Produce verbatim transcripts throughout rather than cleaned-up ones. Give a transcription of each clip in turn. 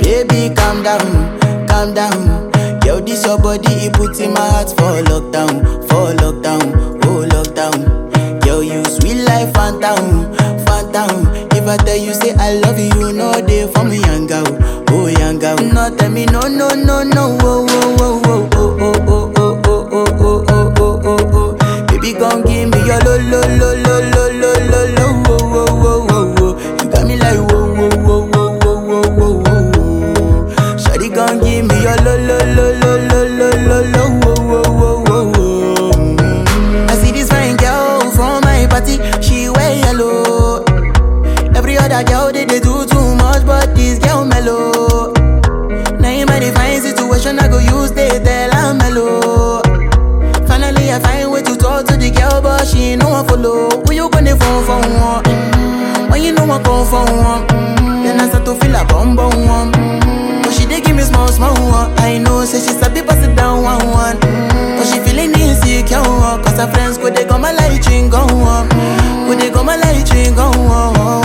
Baby, calm down, calm down. Yo, this your body, it puts in my heart for lockdown, for lockdown, oh lockdown. Yo, you sweet life, phantom, phantom. If I tell you say I love you, no day for me, young girl, oh young girl. No tell me no, no, no, no, oh, oh, oh, oh, oh, oh, oh, oh, oh, oh, oh, oh, oh, oh. Baby, gon' give me your lo, lo, lo, lo, lo, lo, lo, lo, oh, oh, oh, oh, oh. You got me like whoa, whoa, whoa, whoa, whoa, whoa, whoa, whoa. Shawty gon' give me your lo, lo, lo, lo, lo, lo, lo, lo, oh, oh, oh, oh, oh. Mm. I see this fine girl from my party, she wear yellow. Every other girl they, they do too much, but this girl mellow. Now in my divine situation, I go use they tell I'm mellow. Finally, I find way to talk to the girl, but she ain't no one follow. Who you gonna phone for one? Mm-hmm. When you know I come for one, mm-hmm. Then I start to feel a bum bum one. Mm-hmm. But she dey give me small small one. I know, say she sabi pass it down one one. Mm-hmm. But she feeling insecure, cause her friends go they go my light ring go on. Go they go my light ring go on.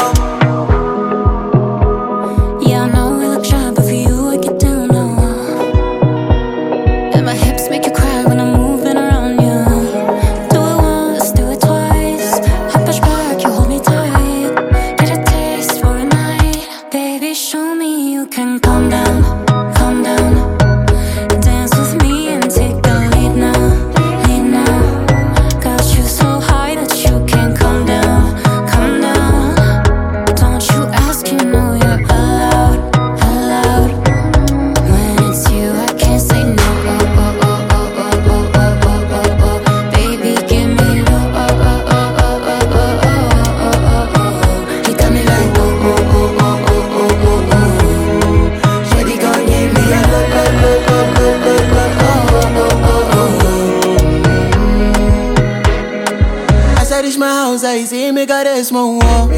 I say make her rest more.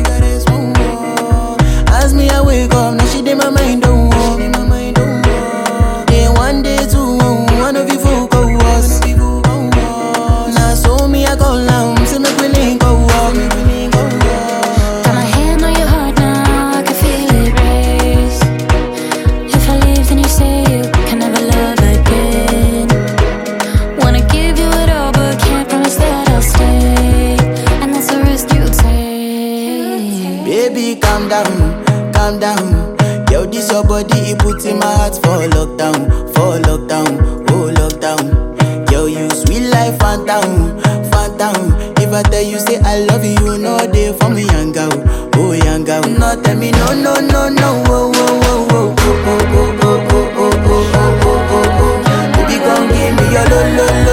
As me I wake up, now she did my mind don't walk. Then one day two, one of you folk go was. Now so me I go down, say make we link go walk. Got my hand on your heart now, I can feel it race. If I leave then you say you can never love again. Wanna give you it all but can't promise that I'll stay. Baby, calm down, calm down. Yo, this your body, it puts in my heart for lockdown, for lockdown, oh lockdown. Yo, you sweet life, phantom, phantom. If I tell you say I love you, no day for me, young girl, oh young girl. No tell me no, no, no, no, oh, oh, oh, oh, oh, oh, oh, oh, oh, oh, oh, oh, oh, oh. Baby, gon' give me your lo, lo, lo.